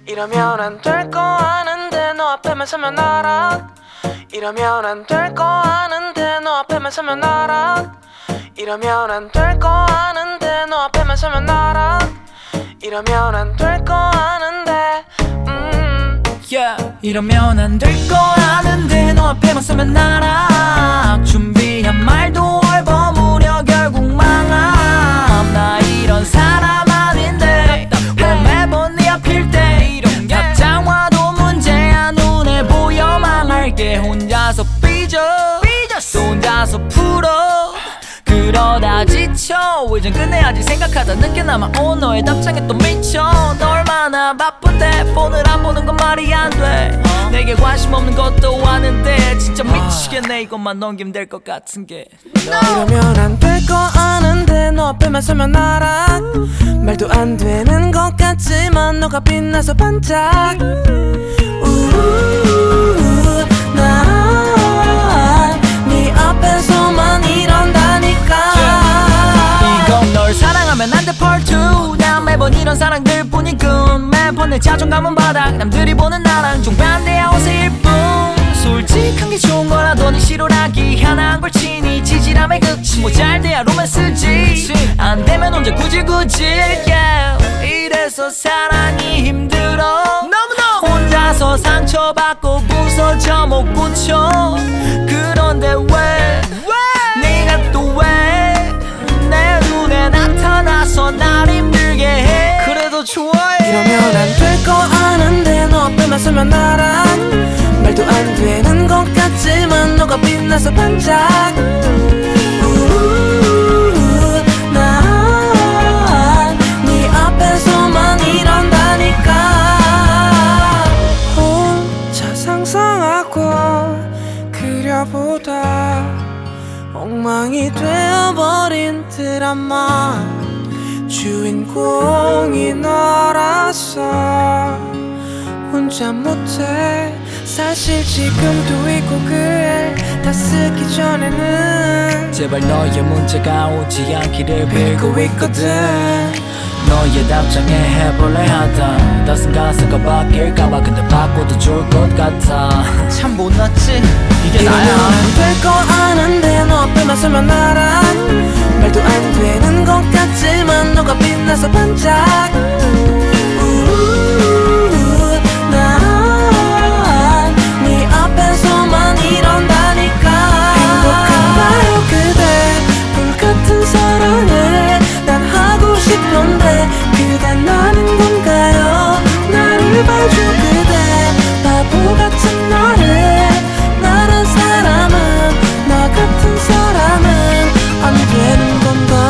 이러면 안 될 거 아는데 너 앞에만 서면 알아. 이러면 안 될 거 아는데 너 앞에만 서면 알아. 이러면 안 될 거 아는데 너 앞에만 서면 알아. 이러면 안 될 거 아는데 yeah. 이러면 안 될 거 아는데 너 앞에만 서면 알아. 준비한 말도 얼버무려 결국 망함. 나 이런 사람 아닌데 왜 매번 네 앞일 때 이런 답장 와도 문제야. 눈에 보여 망할게. 혼자서 삐져 또 혼자서 풀어. 그러다 지쳐 이젠 끝내야지 생각하다 늦게 남아 온 너의 답장에 또 미쳐. 너 얼마나 바쁜데 폰을 안 보는 건 말이 안 돼. 내게 관심 없는 것도 아는데 진짜 미치겠네. 이것만 넘기면 될 것 같은 게 이러면 안 될 거 아는데 너 앞에만 서면 알아. 말도 안 되는 것 같지만 너가 빛나서 반짝. 난 네 앞에서만 이런다니까. 이건 널 사랑하면 안 돼 part 2. 난 매번 이런 사랑들 뿐이군. 매번 내 자존감은 바닥. 남들이 보는 나랑 정반대야 옷의 일뿐. 솔직한 게 좋은 거라도 네 실오라기 하나 한 걸 치니 지지람의 극치. 뭐 잘 돼야 로맨스지. 안 되면 혼자 구질구질 yeah. 이래서 사랑이 힘들어. 너무너무 혼자서 상처받고 부서져 못 고쳐. 그런데 왜 네가 또 왜 내 눈에 나타나서 날 힘들게 해. 그래도 좋아해. 이러면 안 될 거 아는데 너 앞에만 서면 알아. 말도 안 되는 것 같지만 너가 빛나서 반짝. 난 네 앞에서만 이런다니까. 혼자 상상하고 그려보다 엉망이 되어버린 드라마. 주인공이 너라서 혼자 못해. 사실 지금도 있고 그 일 다 쓰기 전에는 제발 너의 문자가 오지 않기를 빌고 있거든. 너의 답장에 해볼래 하다 낯선 가사가 바뀔까봐. 근데 바꿔도 좋을 것 같아. 참 못났지 이게 나야. 이러면 안 될 거 아는데 너 앞에만 서면 알아. 말도 안 되는 것 같지만 너가 빛나서 반짝. 난 네 앞에서만 이런다니까. 행복한가요 그대 불같은 사랑을 난 하고 싶던데 그댄 아는 건가요. 나를 봐줘 그대 바보 같은 너를. 나란 사람은 나 같은 사람은 안 되는 건가.